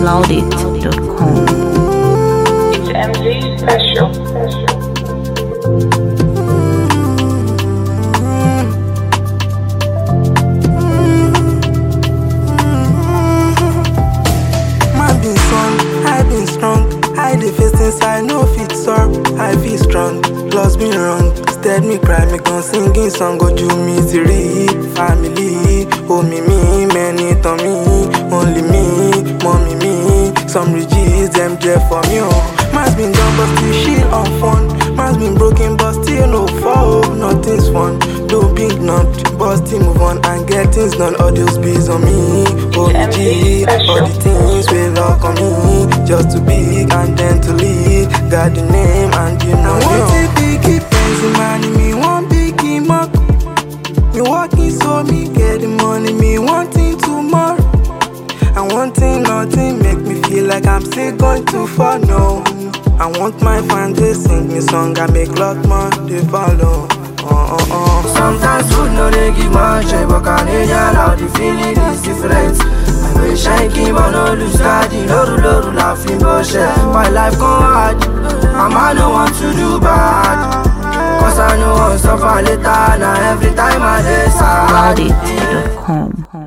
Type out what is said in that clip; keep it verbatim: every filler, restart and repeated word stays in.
loudit dot com. It's M Z special. Man been strong, I been strong. I dey face things I know fit solve. I feel strong, lost been wrong. Instead me cry, me gon' singing song. Go do misery, family. Oh me me, many to me. Only me, mommy me. Some riches them there for me. Oh, man's been done but still shit on fun. Man's been broken but still no fall. Nothing's fun. No big nut, but still move on and get things done. All those bills on me. Oh G, all the things we lock on me. Just to big and then to lead. Got the name and you know. I want a biggie penny money, me one biggie mark. Me working so me get the money, me wanting tomorrow. And wanting nothing make me feel like I'm still going too far. No, I want my fans to sing me song. I make lot more they follow. Oh, oh, oh. Sometimes food no they give much, but Canadian how the feeling is different. I wish I keep on no lose God, you know, low, laughing bullshit. My life go hard, and I don't want to do bad. Cause I know I'll suffer later, now every time I decide. loudit dot com.